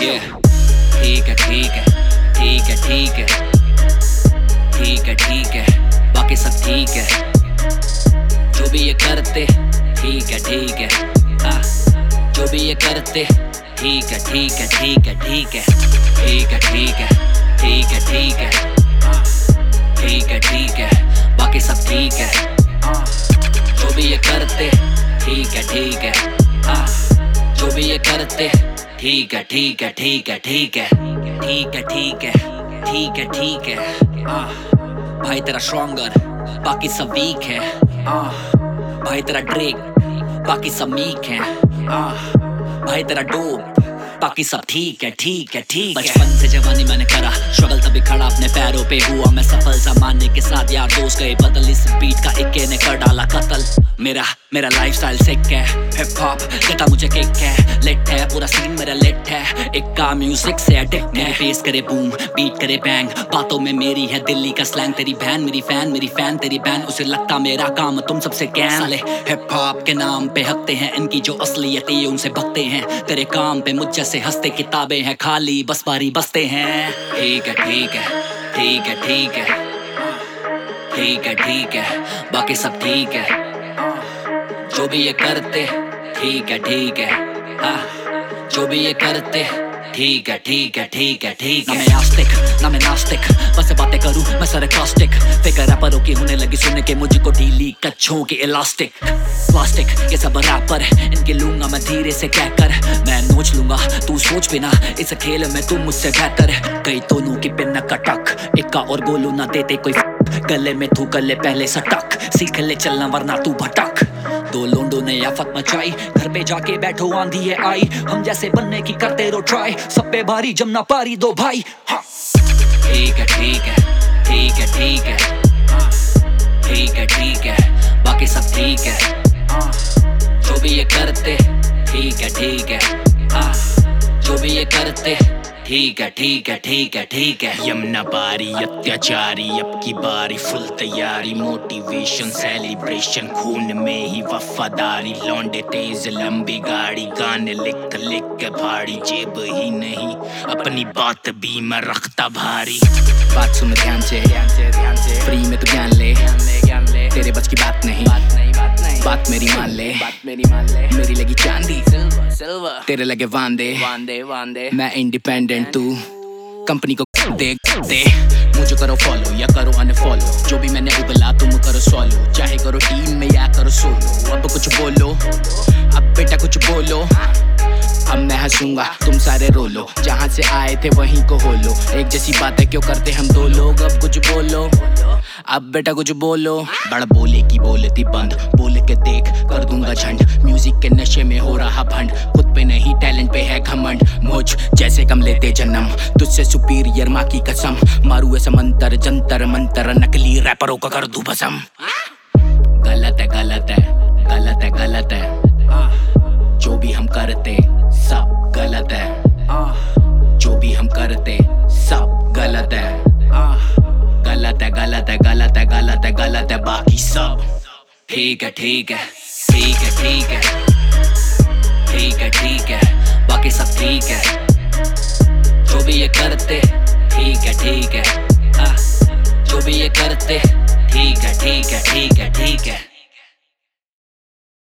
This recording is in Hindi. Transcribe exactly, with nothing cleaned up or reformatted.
Yeah. ठीक है ठीक है ठीक है ठीक है ठीक है ठीक है बाकी सब ठीक है। जो भी ये करते ठीक है ठीक है हाँ जो भी ये करते ठीक है ठीक है ठीक है ठीक है ठीक है ठीक है ठीक है ठीक है ठीक है ठीक है बाकी सब ठीक है। जो भी ये करते ठीक है ठीक है हाँ जो भी ये करते ठीक है ठीक है ठीक है ठीक है ठीक है ठीक है ठीक है ठीक है हाँ भाई तेरा स्ट्रॉन्गर बाकी सब वीक है हाँ भाई तेरा ड्रेक बाकी सब मीक है हाँ भाई तेरा डोप बाकी सब ठीक है ठीक है ठीक है। बचपन से जवानी मैंने करा स्ट्रगल तभी खड़ा अपने पैरों पे हुआ मैं सफल जमाने के साथ यार दोस्त गए बदल इस बीट का इक्के ने कर डाला कत्ल। मेरा मेरा लाइफस्टाइल सिक है हिप हॉप कहता मुझे किक है लिट है पूरा सीन मेरा लिट है एक का म्यूजिक से एडिक्ट है। फेस करे बूम बीट करे बैंग बातों में मेरी है दिल्ली का स्लैंग तेरी बहन मेरी फैन मेरी फैन तेरी बहन उसे लगता मेरा काम तुम सबसे कैन साले हिप हॉप के नाम पे हकते हैं इनकी जो असलियत है उनसे भगते हैं तेरे काम पे मुझ जैसे हंसते किताबें हैं खाली बस बारी बसते हैं। ठीक है ठीक है ठीक है ठीक है ठीक है ठीक है बाकी सब ठीक है। जो भी ये करते ठीक है ठीक है हाँ जो भी ये करते ठीक है ठीक है ठीक है ठीक है। ना मैं आस्तिक ना मैं नास्तिक बस बातें करूं मैं सरकास्टिक फिकर रैपरों की होने लगी सुन के मुझको ढीली कच्छों की इलास्टिक प्लास्टिक ये सब रैपर इनके लूंगा मैं धीरे से कहकर मैं नोच लूंगा तू सोच बिना इस खेल में तू मुझसे बेहतर कई दोनों की पिन कटक इक्का और गोलू ना देते कोई गले में तू गले पहले सटक सीख ले चलना वरना तू भटक। दो लोंडों ने आफत मचाई घर पे जाके बैठो आंधी है आई हम जैसे बनने की करते रो ट्राई सब पे भारी जमना पारी दो भाई हाँ। ठीक है ठीक है ठीक है ठीक है ठीक है ठीक है बाकी सब ठीक है। जो भी ये करते ठीक है ठीक है हाँ जो भी ये करते ठीक है ठीक है ठीक है ठीक है। यमुना पारी अत्याचारी अब की बारी फुल तैयारी मोटिवेशन सेलिब्रेशन खून में ही वफादारी लौंडे तेज लंबी गाड़ी गाने लिख लिख के भारी जेब ही नहीं अपनी बात भी मैं रखता भारी। बात सुन ध्यान से ध्यान से ध्यान से फ्री में तो ज्ञान ले ज्ञान ले तेरे बच की बात नहीं बात नहीं बात नहीं बात मेरी मान ले बात मेरी मान ले मेरी लगी चांदी सिल्वर सिल्वर तेरे लगे वांदे वांदे वांदे मैं इंडिपेंडेंट तू कंपनी को दे दे मुझे करो फॉलो या करो अनफॉलो जो भी मैंने उगला तुम करो सॉलो चाहे करो टीम में या करो सोलो अब कुछ बोलो अब बेटा कुछ बोलो अब मैं हंसूंगा तुम सारे रोलो जहाँ से आए थे वहीं को होलो एक जैसी बातें क्यों करते हम दो लोग अब कुछ बोलो अब बेटा कुछ बोलो बड़ा बोले की बोलती बंद बोल के देख कर दूंगा झंड म्यूजिक के नशे में हो रहा भंड खुद पे नहीं टैलेंट पे है घमंड मुझ जैसे कम लेते जन्म तुझसे सुपीरियर माँ की कसम मारू ऐसा मंतर जंतर मंतर नकली रैपरों का कर दूं भस्म। गलत है गलत है गलत है गलत है जो भी हम करते सब गलत है जो भी हम करते सब गलत है गलत है गलत है गलत है गलत है गलत है बाकी सब ठीक है ठीक है ठीक है ठीक है ठीक है ठीक है बाकी सब ठीक है। जो भी ये करते ठीक है ठीक है हाँ जो भी ये करते ठीक है ठीक है ठीक है ठीक है।